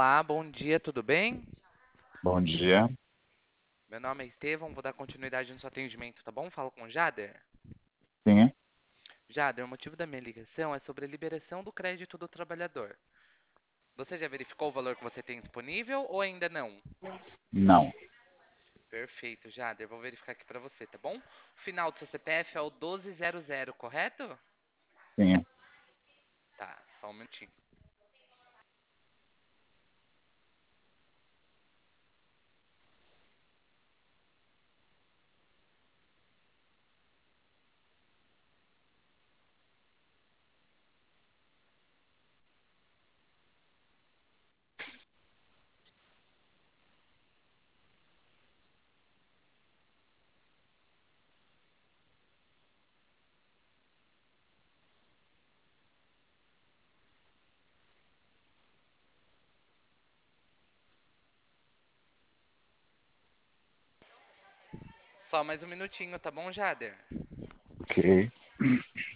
Olá, bom dia, tudo bem? Bom dia. Meu nome é Estevão, vou dar continuidade no seu atendimento, tá bom? Falo com o Jader. Sim, Jader, o motivo da minha ligação é sobre a liberação do crédito do trabalhador. Você já verificou o valor que você tem disponível ou ainda não? não. Perfeito, Jader, vou verificar aqui pra você, tá bom? O final do seu CPF é o 1200, correto? Sim. Tá, só um minutinho. Só mais um minutinho, tá bom, Jader? Ok.